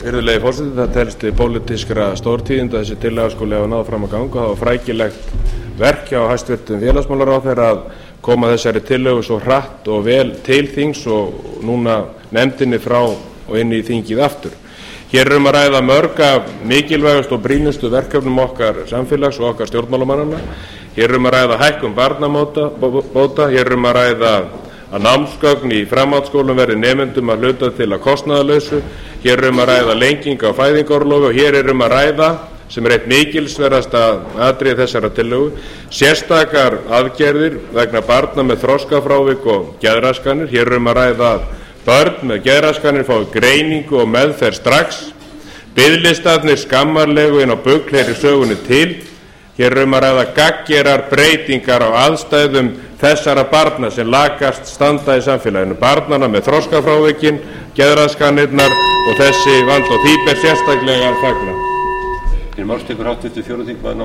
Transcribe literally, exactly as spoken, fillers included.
Virðulegi forseti, það telst til pólitískra stórtíðinda þessi tillaga skuli hafa náð fram að ganga. Það var frækilegt verk hjá hæstvirtum félagsmálaráðherra að koma þessari tillögu svo hratt og vel til þings og núna nefndinni frá og inn í þingið aftur. Hér er um að ræða mörg af mikilvægust og brýnustu verkefnum okkar samfélags og okkar stjórnmálamannanna. Hér er um að ræða hækkun barnabóta, hér er um að ræða að námsgögn í framhaldsskólum verði nemendum að hluta til að kostnaðarlausu. Hér er um að ræða lenging á fæðingarorlofi og hér er um að ræða, sem er eitt mikilsverðasta atriði þessara tillögu, sérstakar aðgerðir vegna barna með þroskafrávik og geðraskanir. Hér er um að ræða að börn með geðraskanir fái greiningu og meðferð strax. Biðlistarnir skammarlegu inn á bugl hér í sögunni til. Hér er um að ræða gagngerar breytingar á aðstæðum þessara barna sem lakast standa í samfélaginu. Barnana með þroskafrávikin, geðraskanirnar og þessi vand og því ber sérstaklega að fagna.